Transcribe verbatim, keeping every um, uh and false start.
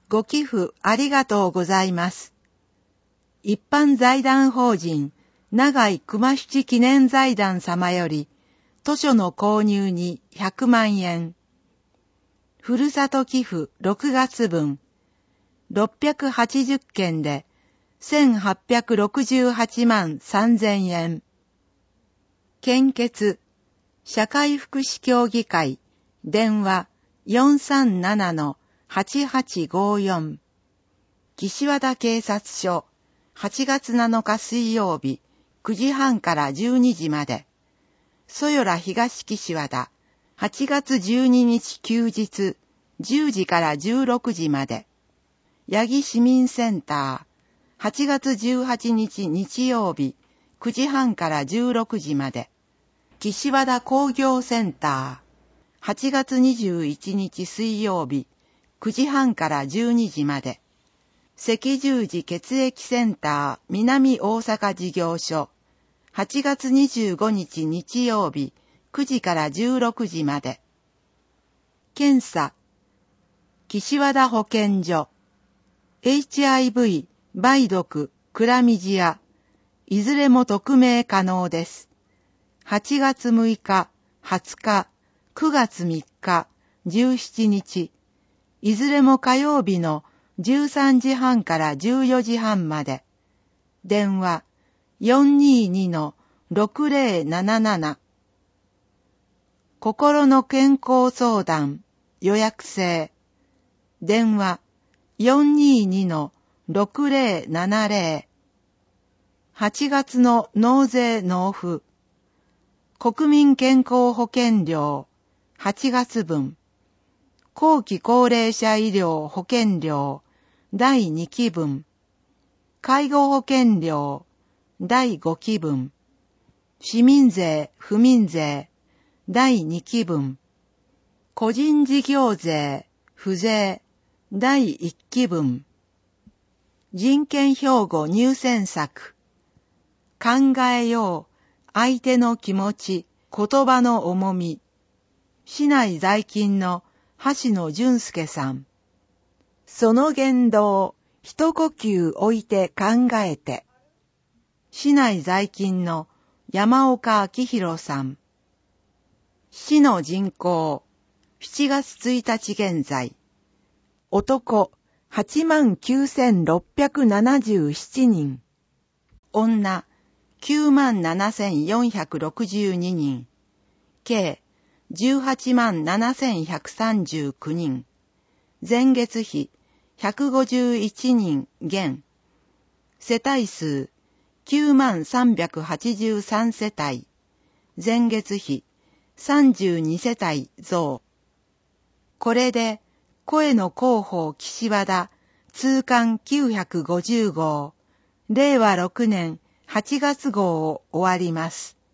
ご寄付ありがとうございます。一般財団法人長井熊七記念財団様より図書の購入にひゃくまんえん。ふるさと寄付ろくがつぶんろっぴゃくはちじゅっけんでせんはっぴゃくろくじゅうはちまんさんぜんえん。献血社会福祉協議会電話 よんさんななのはちはちごよん。岸和田警察署はちがつなのか水曜日くじはんからじゅうにじまで。そよら東岸和田はちがつじゅうににち休日じゅうじからじゅうろくじまで。八木市民センターはちがつじゅうはちにち日曜日くじはんからじゅうろくじまで。岸和田工業センターはちがつにじゅういちにち水曜日くじはんからじゅうにじまで。赤十字血液センター南大阪事業所はちがつにじゅうごにち日曜日くじからじゅうろくじまで。検査岸和田保健所 エイチアイブイ 梅毒クラミジアいずれも匿名可能です。はちがつむいか、はつか、くがつみっか、じゅうしちにちいずれも火曜日のじゅうさんじはんからじゅうよじはんまで。電話 よんにーにのろくぜろなななな。心の健康相談予約制。電話 よんにーにのろくぜろななぜろ。はちがつの納税納付。国民健康保険料はちがつぶん。後期高齢者医療保険料だいにきぶん。介護保険料だいごきぶん。市民税不民税だいにきぶん。個人事業税不税だいいっきぶん。人権標語入選作。考えよう相手の気持ち言葉の重み。市内在勤の橋野淳介さん。その言動、一呼吸置いて考えて。市内在勤の山岡明弘さん。市の人口、しちがつついたち現在。男、はちまんきゅうせんろっぴゃくななじゅうななにん。女、きゅうまんななせんよんひゃくろくじゅうににん。計、じゅうはちまんななせんひゃくさんじゅうきゅうにん。前月比、ひゃくごじゅういちにん減。世帯数、きゅうまんさんびゃくはちじゅうさんせたい。前月比、さんじゅうにせたい増。これで、声の広報岸和田通貫きゅうひゃくごじゅうごう、れいわろくねんはちがつごうを終わります。